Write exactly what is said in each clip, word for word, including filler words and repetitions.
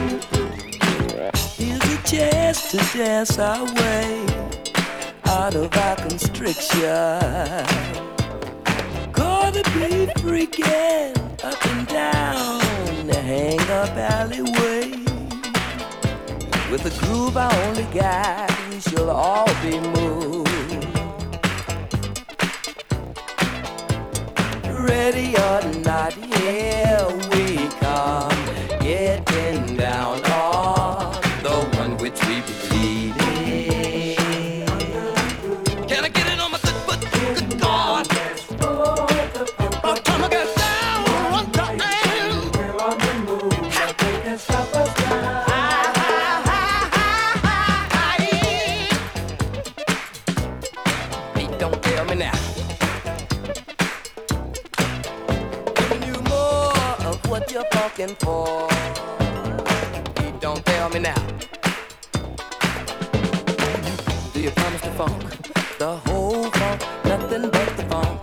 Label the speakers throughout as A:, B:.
A: Here's a chance to dance our way out of our constriction. Gonna be freaking up and down the hang-up alleyway. With a groove I only got, we shall all be moved. Ready or not, here we come, getting down on the one which we believe in. Can I get it on my good foot? Good God! Oh, come on, get down one time. We're on the move, nothing can stop us now. Hey, don't tell me now. What you're fucking for? You don't tell me now. Do you promise the funk? The whole funk, nothing but the funk.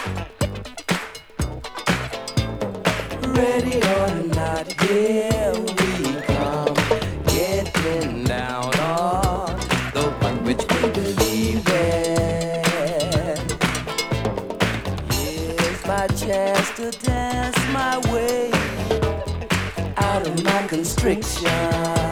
A: Ready or not, here we come, getting down on the one which we believe in. Here's my chance to dance my way out of my constriction.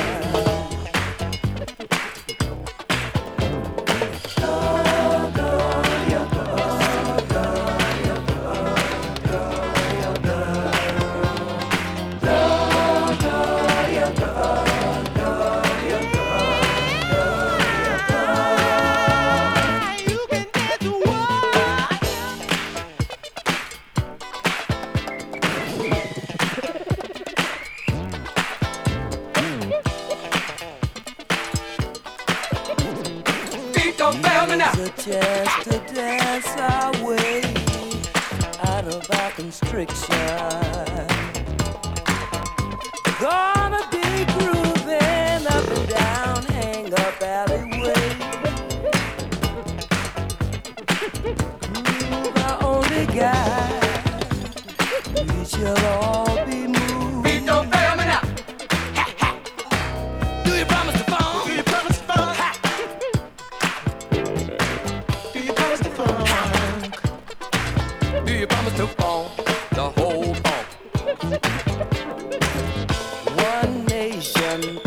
A: There's a chance to dance our way out of our constriction. Gonna be grooving up and down hang-up alleyway. Groove I only got, we shall all be moved. Beat don't fail me now. Ha, ha. Do you promise to phone? Do you promise to phone? Ha. Do you promise to funk? Do you promise to funk? The whole funk. One nation